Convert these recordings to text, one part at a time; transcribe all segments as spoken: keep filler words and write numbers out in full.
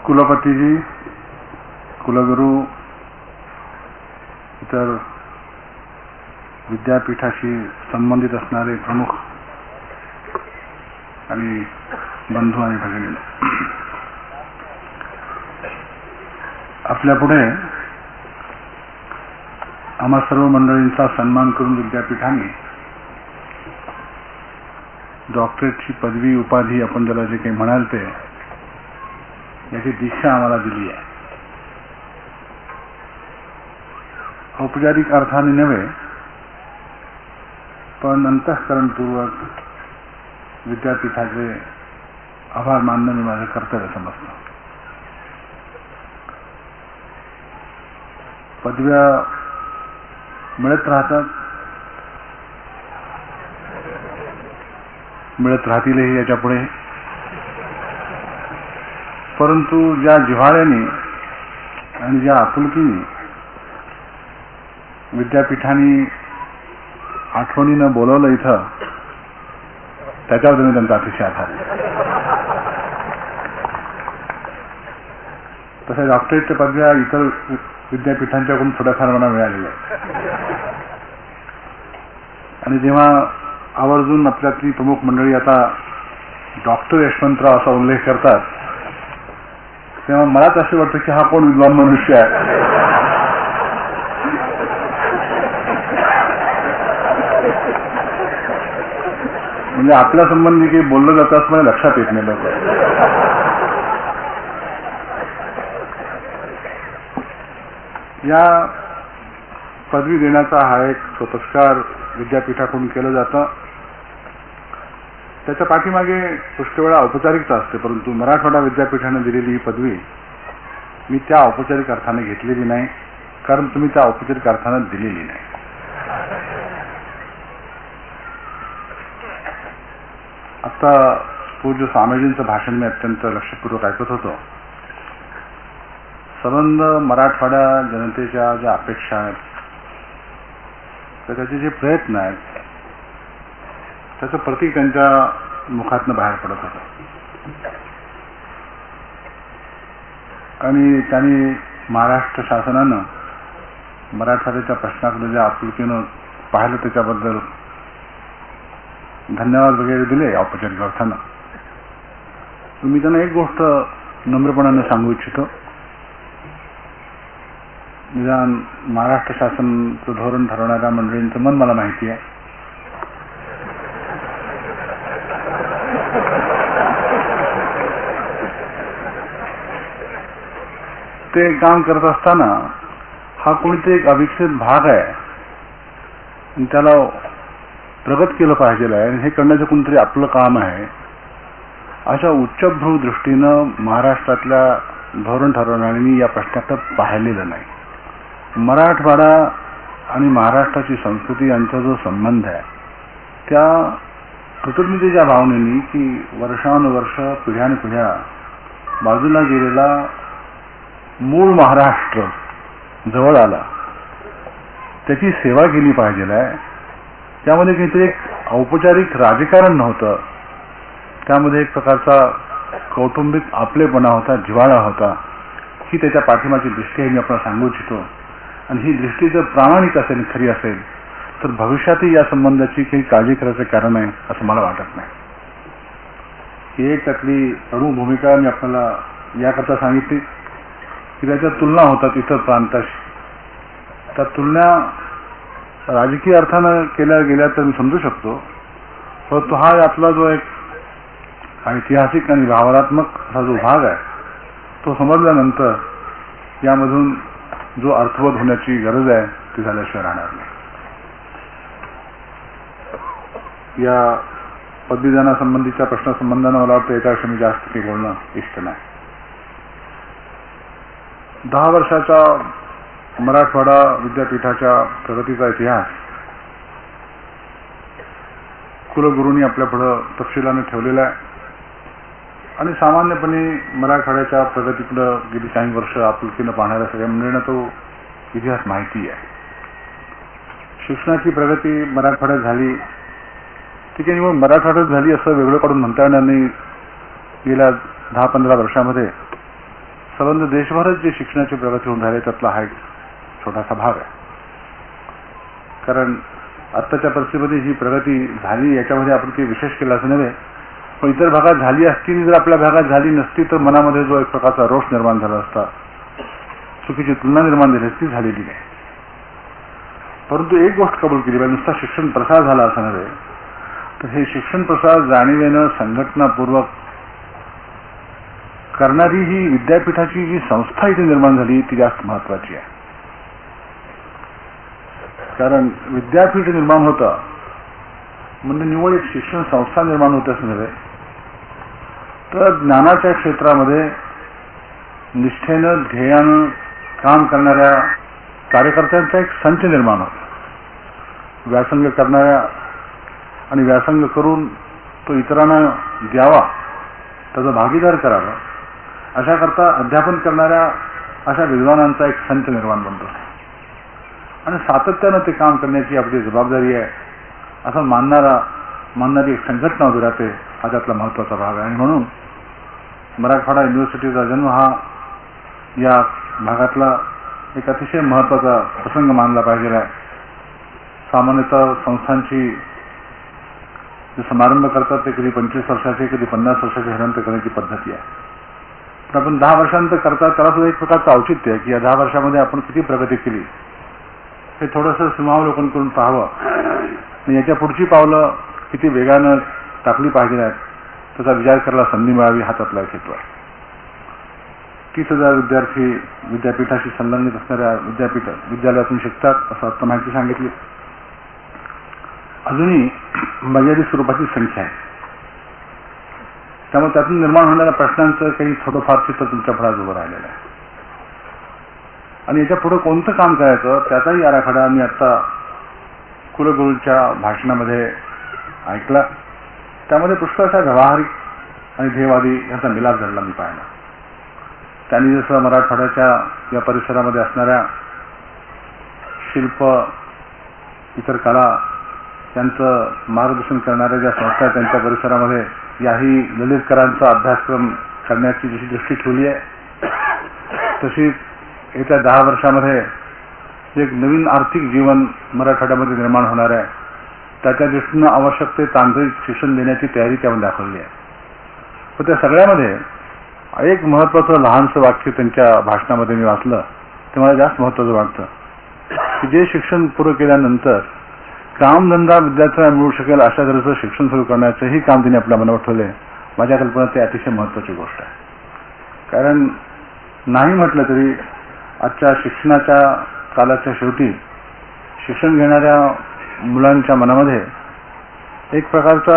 कुलपतीजी, कुलगुरू, इतर विद्यापीठाशी संबंधित असणारे प्रमुख आणि बंधू आणि भगिनी, आपल्या पुढे आम्हा सर्व मंडळींचा सन्मान करून विद्यापीठाने डॉक्टरेटची पदवी, उपाधी, आपण ज्याला जे काही म्हणाल ते, याची दिशा आम्हाला दिली आहे. औपचारिक अर्थाने नव्हे, पण अंतःकरणपूर्वक विद्यापीठाचे आभार मानणं मी माझं कर्तव्य समजतो. पदव्या मिळत राहतात, मिळत राहतीलही याच्या पुढे, परंतु ज्या जिव्हाळ्याने आणि ज्या आपुलकीने विद्यापीठाने आठवणीनं बोलवलं इथं, त्याच्यावर मी त्यांचा अतिशय आभार. तसं डॉक्टरेटच्या पदव्या इतर विद्यापीठांच्याकडून थोड्याफार मला मिळालेल्या आहेत. आणि जेव्हा आवर्जून आपल्यातली प्रमुख मंडळी आता डॉक्टर यशवंतराव असा उल्लेख करतात, तेव्हा मलाच असं वाटतं की हा कोण विद्वान मनुष्य आहे. म्हणजे आपल्या संबंधी काही बोललं जातं असं मला लक्षात येत नाही लवकर. या पदवी देण्याचा हा एक स्वतःकार विद्यापीठाकडून केलं जातं. त्याच्या पाठीमागे पुष्कळ वेळा औपचारिकता असते, परंतु मराठवाडा विद्यापीठाने दिलेली ही पदवी मी त्या औपचारिक अर्थाने घेतलेली नाही, कारण तुम्ही त्या औपचारिक अर्थाने दिलेली नाही. आता पूज्य स्वामीजींचं भाषण मी अत्यंत लक्षपूर्वक ऐकत होतो. संबंध मराठवाडा जनतेच्या ज्या अपेक्षा आहेत, तर त्याचे जे प्रयत्न आहेत, त्याचं प्रतीक त्यांच्या मुखातनं बाहेर पडत होतं. आणि त्यांनी महाराष्ट्र शासनानं मराठवाड्याच्या प्रश्नाकडे ज्या आपुलकीनं पाहिलं त्याच्याबद्दल धन्यवाद वगैरे दिले औपचारिक अर्थानं. मी त्यांना एक गोष्ट नम्रपणाने सांगू इच्छितो. निदान महाराष्ट्र शासनाचं धोरण ठरवणाऱ्या मंडळींचं मन मला माहिती आहे. ते काम करत असताना हा कोणीतरी एक अविकसित भाग आहे आणि त्याला प्रगत केलं पाहिजे आहे, हे करण्याचं कोणतरी आपलं काम आहे, अशा उच्चभ्रू दृष्टीनं महाराष्ट्रातल्या धोरण ठरवणाऱ्यांनी या प्रश्नाकडे पाहिलेलं नाही. मराठवाडा आणि महाराष्ट्राची संस्कृती यांचा जो संबंध आहे, त्या कृतज्ञतेच्या भावनेनी की वर्षानुवर्ष पिढ्यानपिढ्या बाजूला गेलेला मूळ महाराष्ट्र जवळ आला, त्याची सेवा केली पाहिजे आहे. त्यामध्ये काहीतरी एक औपचारिक राजकारण नव्हतं, त्यामध्ये एक प्रकारचा कौटुंबिक आपलेपणा होता, जिव्हाळा होता. ही त्याच्या पाठीमागची दृष्टी आहे, मी आपल्याला सांगू इच्छितो. आणि ही दृष्टी जर प्रामाणिक असेल, खरी असेल, तर भविष्यातही या संबंधाची काही काळजी करायचं कारण आहे असं मला वाटत नाही. ही एक त्यातली प्रमुख भूमिका मी आपल्याला याकरता सांगितली की त्याच्या तुलना होतात इतर प्रांताशी. त्या तुलना राजकीय अर्थानं केल्या गेल्या तर मी समजू शकतो, परंतु हा आपला जो एक ऐतिहासिक आणि भावनात्मक असा जो भाग आहे, तो समजल्यानंतर यामधून जो अर्थबोध होण्याची गरज आहे ती झाल्याशिवाय राहणार नाही. या पदवीदानासंबंधीच्या प्रश्नासंबंधानं मला वाटतं याच्याविषयी मी जास्त काही बोलणं इष्ट नाही. दहा वर्षाच्या मराठवाडा विद्यापीठाच्या प्रगतीचा इतिहास कुलगुरूंनी आपल्या पुढं तपशिलाने ठेवलेला आहे. आणि सामान्यपणे मराठवाड्याच्या प्रगतीकडं गेली काही वर्ष आपुलकीनं पाहणाऱ्या सगळ्या मंडळींना तो इतिहास माहिती आहे. शिक्षणाची प्रगती मराठवाड्यात झाली, ती काही निवड मराठवाड्यात झाली असं वेगळं काढून म्हणता येणार नाही. गेल्या दहा पंधरा वर्षामध्ये संबंध देशभरात जे शिक्षणाची प्रगती होऊन राहिली त्यातला हा एक छोटासा भाग आहे. कारण आत्ताच्या परिस्थितीमध्ये जी प्रगती झाली याच्यामध्ये आपण काही विशेष केला असं नव्हे, पण इतर भागात झाली असती, जर आपल्या भागात झाली नसती तर मनामध्ये जो एक प्रकारचा रोष निर्माण झाला असता, चुकीची तुलना निर्माण झाली असती, झालेली नाही. परंतु एक गोष्ट कबूल केली पाहिजे, नुसता शिक्षण प्रसार झाला असं नव्हे, तर हे शिक्षण प्रसार जाणीवेनं संघटनापूर्वक करणारी ही विद्यापीठाची जी संस्था इथे निर्माण झाली ती जास्त महत्वाची आहे. कारण विद्यापीठ निर्माण होतं म्हणजे निवड एक शिक्षण संस्था निर्माण होते असं नव्हे, तर ज्ञानाच्या क्षेत्रामध्ये निष्ठेनं ध्येयानं काम करणाऱ्या कार्यकर्त्यांचा एक संच निर्माण होतो. व्यासंग करणाऱ्या आणि व्यासंग करून तो इतरांना द्यावा, त्याचा भागीदार करावा, अशा करता अध्यापन करणाऱ्या अशा विद्वानांचा एक संच निर्माण बनतो आणि सातत्यानं ते काम करण्याची आपली जबाबदारी आहे असं मानणारा मानणारी एक संघटना उभी राहते. हा त्यातला महत्वाचा भाग आहे. आणि म्हणून मराठवाडा युनिव्हर्सिटीचा जन्म हा या भागातला एक अतिशय महत्वाचा प्रसंग मानला पाहिजे आहे. सामान्यतः संस्थांची जे समारंभ करतात ते कधी पंचवीस वर्षाचे कधी पन्नास वर्षाचे हेनंतर करण्याची पद्धती आहे. पण आपण दहा वर्षांतर करतात त्याला सुद्धा एक प्रकारचं औचित्य आहे की या दहा वर्षामध्ये आपण किती प्रगती केली हे थोडंसं सीमावलोकन करून पाहावं आणि याच्या पुढची पावलं किती वेगानं टाकली पाहिजे आहेत त्याचा विचार करायला संधी मिळावी हा त्यातला एक हेतू आहे. तीस हजार विद्यार्थी विद्यापीठाशी संलग्नित असणाऱ्या विद्यापीठ विद्यालयातून शिकतात असं आता माहिती सांगितली. अजूनही मर्यादित स्वरूपाची संख्या आहे, त्यामुळे त्यातून निर्माण होणाऱ्या प्रश्नांचं काही थोडंफार चित्र तुमच्या पुढे उभं राहिलेलं आहे आणि याच्या पुढे कोणतं काम करायचं त्याचाही आराखडा मी आता कुलगुरूंच्या भाषणामध्ये ऐकला. त्यामध्ये पुष्कळशा व्यावहारिक आणि ध्येयवादी यांचा मिलाप झालेला मी पाहिला. त्यांनी जसं मराठवाड्याच्या या परिसरामध्ये असणाऱ्या शिल्प इतर कला त्यांचं मार्गदर्शन करणाऱ्या ज्या संस्था आहेत त्यांच्या परिसरामध्ये याही ललितकरांचा अभ्यासक्रम करण्याची जशी दृष्टी ठेवली आहे तशी येत्या दहा वर्षामध्ये एक नवीन आर्थिक जीवन मराठवाड्यामध्ये निर्माण होणार आहे त्याच्या दृष्टीनं आवश्यक ते तांत्रिक शिक्षण देण्याची तयारी त्यामध्ये दाखवली आहे. पण त्या सगळ्यामध्ये एक महत्वाचं लहानसं वाक्य त्यांच्या भाषणामध्ये मी वाचलं ते मला जास्त महत्वाचं वाटतं की जे शिक्षण पूर्ण केल्यानंतर कामधंदा विद्यार्थ्यांना मिळू शकेल अशा तऱ्हेचं शिक्षण सुरू करण्याचंही काम त्यांनी आपल्या मनावर ठेवले. माझ्या कल्पनेत ते अतिशय महत्वाची गोष्ट आहे. कारण नाही म्हटलं तरी आजच्या शिक्षणाच्या कालाच्या शेवटी शिक्षण घेणाऱ्या मुलांच्या मनामध्ये एक प्रकारचा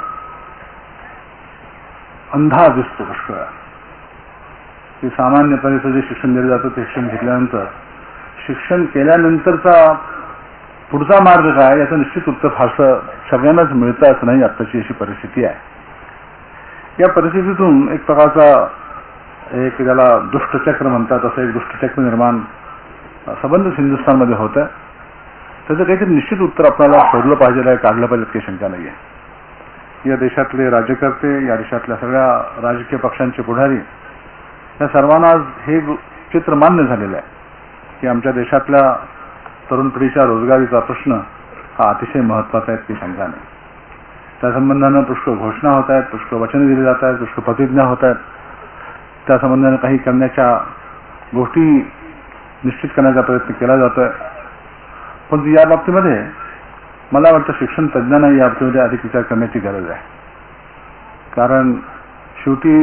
अंधार दिसतो पुष्कळ की सामान्यपणे जे शिक्षण दिलं जातं ते शिक्षण घेतल्यानंतर शिक्षण केल्यानंतरचा पुढचा मार्ग काय याचं निश्चित उत्तर फारसं सगळ्यांनाच मिळतं असं नाही. आत्ताची अशी परिस्थिती आहे. या परिस्थितीतून एक प्रकारचा एक ज्याला दुष्टचक्र म्हणतात असं एक दुष्टचक्र निर्माण संबंध हिंदुस्थानमध्ये होतं. त्याचं काहीतरी निश्चित उत्तर आपल्याला शोधलं पाहिजे आहे, काढलं पाहिजे काही शंका नाही आहे. या देशातले राज्यकर्ते या देशातल्या सगळ्या राजकीय पक्षांचे पुढारी या सर्वांना आज हे चित्र मान्य झालेलं आहे की आमच्या देशातल्या तरुण पिढीच्या रोजगारीचा प्रश्न हा अतिशय महत्वाचा आहे, ती शंका नाही. त्या संबंधानं पुष्कळ घोषणा होत आहेत, पुष्कळ वचनं दिली जात आहेत, पुष्कळ प्रतिज्ञा होत आहेत. त्या संबंधानं काही करण्याच्या गोष्टी निश्चित करण्याचा प्रयत्न केला जातोय. पण या बाबतीमध्ये मला वाटतं शिक्षण तज्ज्ञांना या बाबतीमध्ये अधिक विचार करण्याची गरज आहे. कारण शेवटी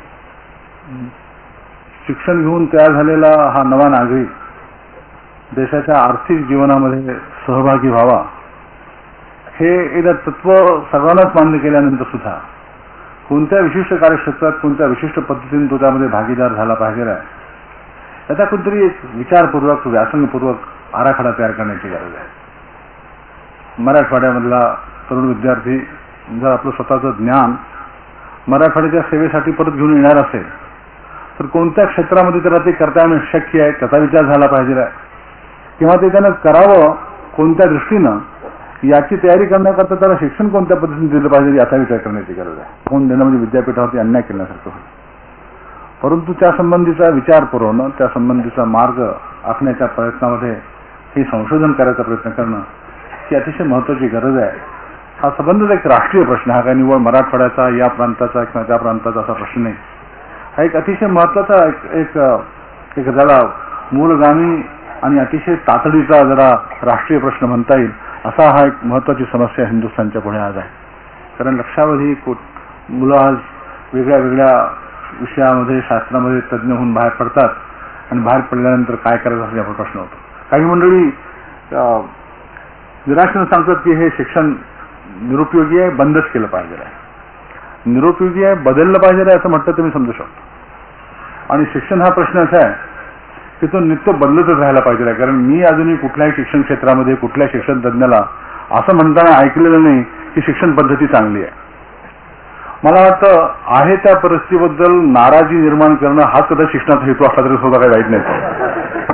शिक्षण घेऊन तयार झालेला हा नवा नागरिक देशाच्या आर्थिक जीवनामध्ये सहभागी व्हावा हे एकदा तत्व सर्वांनाच मान्य केल्यानंतर सुद्धा कोणत्या विशिष्ट कार्यक्षेत्रात कोणत्या विशिष्ट पद्धतीने तो त्यामध्ये भागीदार झाला पाहिजे आहे याचा कुठेतरी एक विचारपूर्वक व्यासंगपूर्वक आराखडा तयार करण्याची गरज आहे. मराठवाड्यामधला तरुण विद्यार्थी जर आपलं स्वतःचं ज्ञान मराठवाड्याच्या सेवेसाठी परत घेऊन येणार असेल तर कोणत्या क्षेत्रामध्ये त्याला ते करता येणं शक्य आहे त्याचा विचार झाला पाहिजे आहे किंवा ते त्यानं करावं कोणत्या दृष्टीनं याची तयारी करण्याकरता त्याला शिक्षण कोणत्या पद्धतीने दिलं पाहिजे याचा विचार करण्याची गरज आहे. कोण देणं म्हणजे विद्यापीठावरती अन्याय केल्यासारखं होईल. परंतु त्या संबंधीचा विचार पुरवणं, त्या संबंधीचा मार्ग आखण्याच्या प्रयत्नामध्ये हे संशोधन करायचा प्रयत्न करणं ही अतिशय महत्वाची गरज आहे. हा संबंधच एक राष्ट्रीय प्रश्न, हा काही निवळ मराठवाड्याचा, या प्रांताचा किंवा त्या प्रांताचा असा प्रश्न नाही. हा एक अतिशय महत्वाचा एक एक एक जरा मूलगामी आणि अतिशय तातडीचा जरा राष्ट्रीय प्रश्न म्हणता येईल असा हा एक महत्वाची समस्या हिंदुस्थानच्या पुढे आज आहे. कारण लक्षावधी मुलं आज वेगळ्या वेगळ्या विषयामध्ये, शास्त्रामध्ये तज्ज्ञ होऊन बाहेर पडतात आणि बाहेर पडल्यानंतर काय करायचं असा आपला प्रश्न होतो. काही मंडळी निराशेने सांगतात की हे शिक्षण निरुपयोगी आहे, बंदच केलं पाहिजे आहे. निरुपयोगी आहे, बदललं पाहिजे आहे असं म्हटलं तर मी समजू शकतो. आणि शिक्षण हा प्रश्न असा आहे की तो नित्य बदलतच राहायला पाहिजे आहे. कारण मी अजूनही कुठल्याही शिक्षण क्षेत्रामध्ये कुठल्या शिक्षण तज्ज्ञाला असं म्हणताना ऐकलेलं नाही की शिक्षण पद्धती चांगली आहे. मला वाटतं आहे त्या परिस्थितीबद्दल नाराजी निर्माण करणं हाच कदाचित शिक्षणाचा हेतू असला तरी सुद्धा काही वाईट नाही.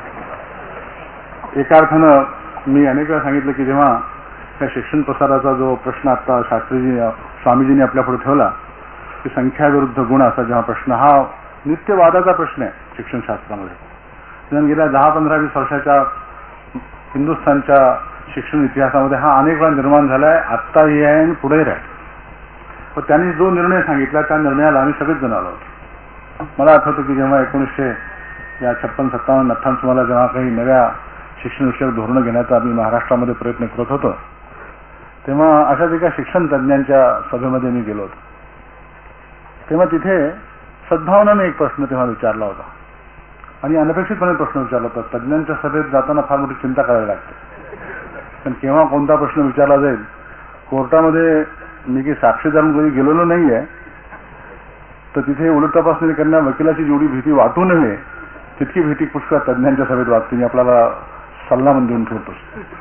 एका अर्थानं मी अनेक वेळा सांगितलं की जेव्हा त्या शिक्षण प्रसाराचा जो प्रश्न आता शास्त्रीजी स्वामीजींनी आपल्या पुढे ठेवला की संख्या विरुद्ध गुण असा जेव्हा प्रश्न, हा नित्यवादाचा प्रश्न आहे शिक्षणशास्त्रामध्ये. कारण गेल्या दहा पंधरा वीस वर्षाच्या हिंदुस्थानच्या शिक्षण इतिहासामध्ये हा अनेक वेळा निर्माण झालाय, आत्ताही आहे आणि पुढेही राहील. पण त्यांनी जो निर्णय सांगितला त्या निर्णयाला आम्ही सगळेच जण आलो होतो. मला आठवतं की जेव्हा एकोणीसशे या छप्पन सत्तावन्न अठ्ठावन्न सुमाला जेव्हा काही नव्या शिक्षण विषयक धोरणं घेण्याचा आम्ही महाराष्ट्रामध्ये प्रयत्न करत होतो तेव्हा अशाच एका शिक्षण तज्ज्ञांच्या सभेमध्ये मी गेलो होतो. तेव्हा तिथे सद्भावनाने एक प्रश्न तेव्हा विचारला होता आणि अनपेक्षितपणे प्रश्न विचारला होता. तज्ज्ञांच्या सभेत जाताना फार मोठी चिंता करावी लागते, पण केव्हा कोणता प्रश्न विचारला जाईल. कोर्टामध्ये मी काही साक्षीदार कधी गेलेलो नाहीये, तर तिथे उलट तपासणी करण्या वकिलाची जेवढी भीती वाटू नये तितकी भीती पुष्कळ तज्ज्ञांच्या सभेत वाटते. मी आपल्याला सल्ला म्हणून देऊन ठेवतो.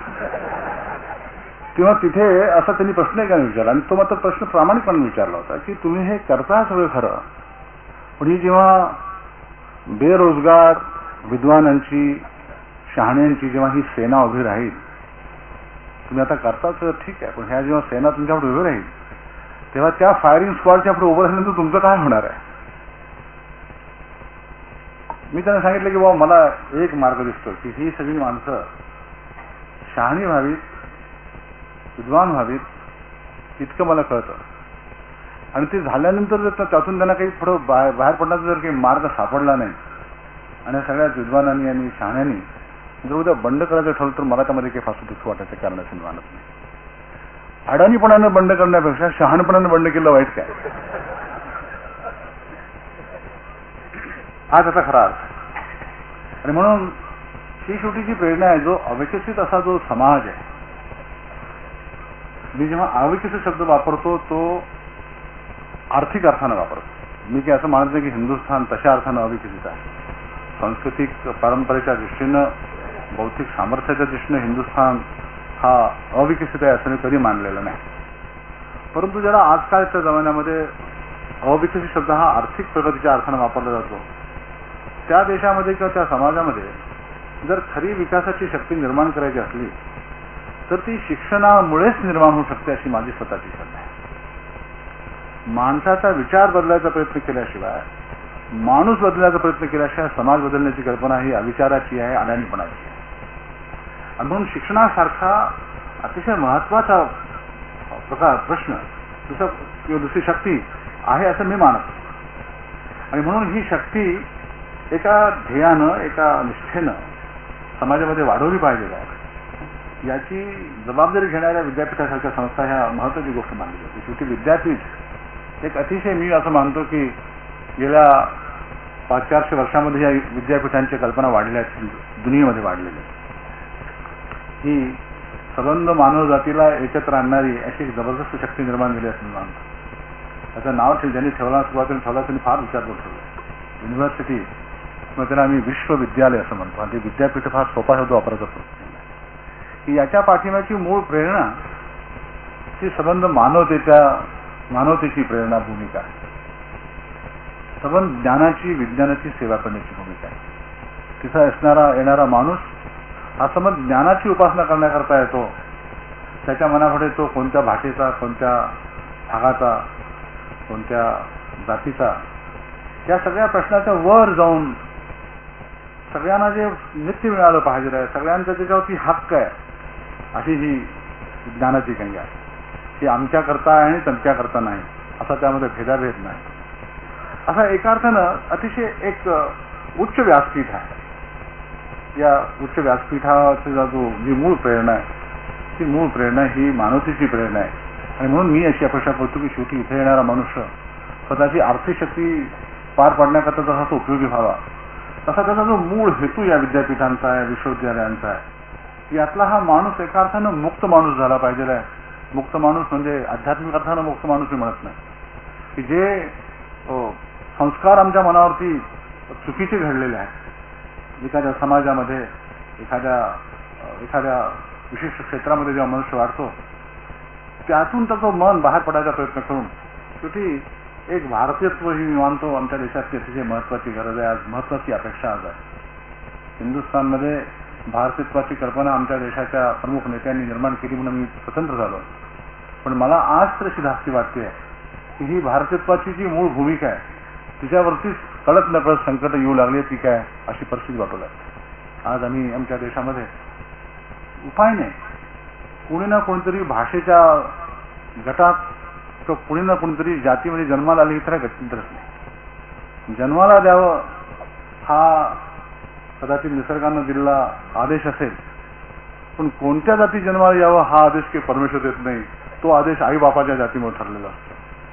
तेव्हा तिथे असा त्यांनी प्रश्न एकाने विचारला आणि तो मात्र प्रश्न प्रामाणिकपणे विचारला होता की तुम्ही हे करता सगळं खरं, पण ही जेव्हा बेरोजगार विद्वानांची, शहाण्यांची जेव्हा ही सेना उभी राहील, तुम्ही आता करताच ठीक आहे, पण ह्या जेव्हा सेना तुमच्यापुढे उभी राहील तेव्हा त्या फायरिंग स्क्वॉडच्या पुढे उभं राहिल्यानंतर तुमचं काय होणार आहे. मी त्यांना सांगितलं की बाबा मला एक मार्ग दिसतो की ही सगळी माणसं शहाणी व्हावीत, विद्वान व्हावीत इतकं मला कळतं. आणि ते झाल्यानंतर जर त्यातून त्यांना काही पुढं बाहेर बाहेर पडण्याचा जर काही मार्ग सापडला नाही आणि सगळ्या विद्वानांनी आणि शहाण्यांनी जर उद्या बंड करायचं ठरलं तर मला त्यामध्ये काही फार दुःख वाटायचं कारण असं मानत नाही. अडाणीपणानं बंड करण्यापेक्षा शहाणपणानं बंड केलं वाईट काय, हा त्याचा खरा अर्थ. आणि म्हणून ही शेवटीची प्रेरणा आहे, जो अविकसित असा जो समाज आहे. मी जेव्हा अविकसित शब्द वापरतो तो आर्थिक अर्थानं वापरतो. मी काही असं मानत नाही की हिंदुस्थान तशा अर्थानं अविकसित आहे. सांस्कृतिक परंपरेच्या दृष्टीनं, बौद्धिक सामर्थ्याच्या दृष्टीनं हिंदुस्थान हा अविकसित आहे असं मी कधी मानलेलं नाही. परंतु जरा आजकालच्या जमान्यामध्ये अविकसित शब्द हा आर्थिक प्रगतीच्या अर्थानं वापरला जातो. त्या देशामध्ये किंवा त्या समाजामध्ये जर खरी विकासाची शक्ती निर्माण करायची असली तर ती शिक्षणामुळेच निर्माण होऊ शकते अशी माझी स्वतःची श्रद्धा आहे. माणसाचा विचार बदलायचा प्रयत्न केल्याशिवाय, माणूस बदलण्याचा प्रयत्न केल्याशिवाय समाज बदलण्याची कल्पना ही अविचाराची आहे, अडाणीपणाची आहे. आणि म्हणून शिक्षणासारखा अतिशय महत्वाचा प्रकार प्रश्न दुसरा किंवा दुसरी शक्ती आहे असं मी मानतो. आणि म्हणून ही शक्ती एका ध्येयानं, एका निष्ठेनं समाजामध्ये वाढवली पाहिजे आहे याची जबाबदारी घेणाऱ्या विद्यापीठासारख्या संस्था ह्या महत्वाची गोष्ट मानली जाते. शेवटी विद्यापीठ एक अतिशय, मी असं मानतो की गेल्या पाच चारशे वर्षामध्ये या विद्यापीठांच्या कल्पना वाढल्या आहेत, दुनियेमध्ये वाढलेल्या. ही संबंध मानव जातीला एकत्र आणणारी अशी एक जबरदस्त शक्ती निर्माण झाली असं मी मानतो. त्याचं नाव ज्यांनी ठेवला, सुरुवातीला ठेवला त्यांनी फार विचार करून ठेवला. युनिव्हर्सिटी किंवा त्याला आम्ही विश्वविद्यालय असं म्हणतो. आणि ते विद्यापीठ फार सोपा शब्द वापरत असतो की याच्या पाठीमागची मूळ प्रेरणा ती संबंध मानवतेच्या मानवतेची प्रेरणा भूमिका आहे. संबंध ज्ञानाची, विज्ञानाची सेवा करण्याची भूमिका आहे. तिथं असणारा येणारा माणूस हा संबंध ज्ञानाची उपासना करण्याकरता येतो. त्याच्या मनापुढे तो कोणत्या भाषेचा, कोणत्या भागाचा, कोणत्या जातीचा या सगळ्या प्रश्नाच्या वर जाऊन सगळ्यांना जे नित्य मिळालं पाहिजे आहे, सगळ्यांचा त्याच्यावरती हक्क आहे, अशी ही ज्ञानाची गंगा ही आमच्या करता आहे आणि त्यांच्या करता नाही, असा त्यामध्ये भेदाभेद नाही. असा एका अर्थानं अतिशय एक उच्च व्यासपीठ आहे. या उच्च व्यासपीठाचा जो जी मूळ प्रेरणा आहे, ती मूळ प्रेरणा ही मानवतेची प्रेरणा आहे. आणि म्हणून मी अशी अपेक्षा करतो की शेवटी इथे येणारा मनुष्य स्वतःची आर्थिक शक्ती पार पाडण्याकरता जसा तो उपयोगी व्हावा, तसा त्याचा जो मूळ हेतू या विद्यापीठांचा आहे, विश्वविद्यालयांचा आहे, यातला हा माणूस एका अर्थानं मुक्त माणूस झाला पाहिजे आहे. मुक्त माणूस म्हणजे आध्यात्मिक अर्थानं मुक्त माणूस मी म्हणत नाही, की जे संस्कार आमच्या मनावरती चुकीचे घडलेले आहेत, एखाद्या समाजामध्ये एखाद्या एखाद्या विशिष्ट क्षेत्रामध्ये जेव्हा मनुष्य वाढतो, त्यातून त्याचं मन बाहेर पडायचा प्रयत्न करून शेवटी एक भारतीयत्व ही मी मानतो आमच्या देशातली अतिशय महत्वाची गरज आहे, आज महत्वाची अपेक्षा आज आहे. हिंदुस्थानमध्ये भारतीयत्वाची कल्पना आमच्या देशाच्या प्रमुख नेत्यांनी निर्माण केली म्हणून मी स्वतंत्र झालो. पण मला आज तर अशी धास्ती वाटते की ही भारतीयत्वाची जी मूळ भूमिका आहे तिच्यावरतीच कळत नकळत संकट येऊ लागली ती काय अशी परिस्थिती वाटू लागली. आज आम्ही आमच्या देशामध्ये उपाय नाही, कुणी ना कोणीतरी भाषेच्या गटात किंवा कुणी ना कोणीतरी जातीमध्ये जन्माला आली तर गत्यंतरच नाही. जन्माला द्यावं हा कदाचित निसर्गानं दिलेला आदेश असेल, पण कोणत्या जाती जन्माला यावं हा आदेश काही परमेश्वर देत नाही. तो आदेश आई बापाच्या जातीमुळे ठरलेला असतो.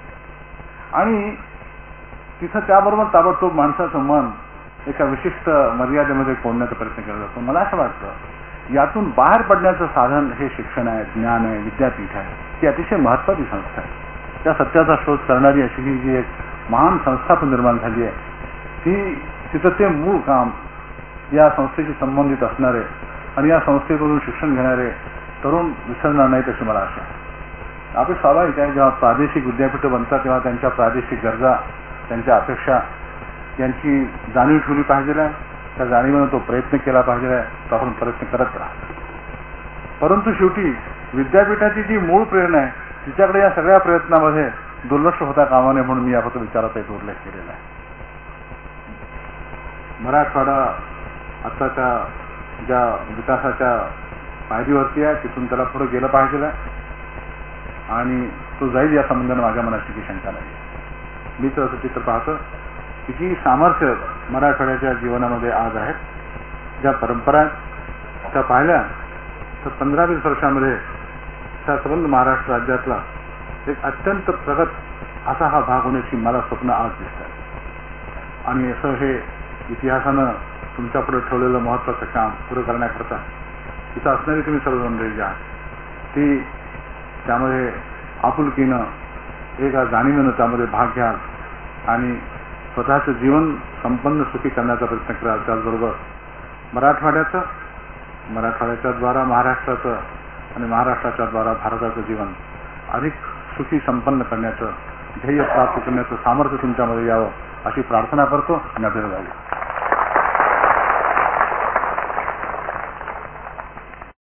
आणि तिथं त्याबरोबर ताबडतोब माणसाचं मन एका विशिष्ट मर्यादेमध्ये कोंडण्याचा प्रयत्न केला जातो. मला असं वाटतं यातून बाहेर पडण्याचं साधन हे शिक्षण आहे, ज्ञान आहे, विद्यापीठ आहे. ही अतिशय महत्वाची संस्था आहे. त्या सत्याचा शोध करणारी अशी ही जी एक महान संस्था निर्माण झाली आहे, ती तिथं ते मूळ काम या संस्थेशी संबंधित असणारे आणि या संस्थेकडून शिक्षण घेणारे तरुण विसरणार नाहीत अशी मला आशा आहे. आपली स्वाभाविक आहे, जेव्हा प्रादेशिक विद्यापीठं बनतात तेव्हा त्यांच्या प्रादेशिक गरजा, त्यांच्या अपेक्षा यांची जाणीव ठेवली पाहिजे, त्या जाणीवेनं तो प्रयत्न केला पाहिजे, तो आपण प्रयत्न करत राहा. परंतु शेवटी विद्यापीठाची जी मूळ प्रेरणा आहे तिच्याकडे या सगळ्या प्रयत्नामध्ये दुर्लक्ष होता कामा नये म्हणून मी याबद्दल विचाराचा एक उल्लेख केलेला आहे. मराठवाडा आताच्या ज्या विकासाच्या पायरीवरती आहे तिथून त्याला पुढे गेलं पाहिजे आणि तो जाईल या संबंधाने माझ्या मनात काही शंका नाही. मी तर असं चित्र पाहतो की जी सामर्थ्य मराठवाड्याच्या जीवनामध्ये आज आहेत, ज्या परंपरा आहेत त्या पाहिल्या तर पंधरा वीस वर्षामध्ये त्या संबंध महाराष्ट्र राज्यातला एक अत्यंत प्रगत असा हा भाग होण्याची मला स्वप्न आज दिसतात. आणि असं हे इतिहासानं तुमच्यापुढे ठेवलेलं महत्वाचं काम पुरं करण्याकरता तिथं असणारी तुम्ही सर्व मंडळी जी आहात ती त्यामध्ये आपुलकीनं एका जाणीवेनं त्यामध्ये भाग घ्याल आणि स्वतःचं जीवन संपन्न सुखी करण्याचा प्रयत्न कराल. त्याचबरोबर मराठवाड्याचं, मराठवाड्याच्या द्वारा महाराष्ट्राचं आणि महाराष्ट्राच्या द्वारा भारताचं जीवन अधिक सुखी संपन्न करण्याचं, ध्येय प्राप्त करण्याचं सामर्थ्य तुमच्यामध्ये यावं अशी प्रार्थना करतो आणि अभिनंदन.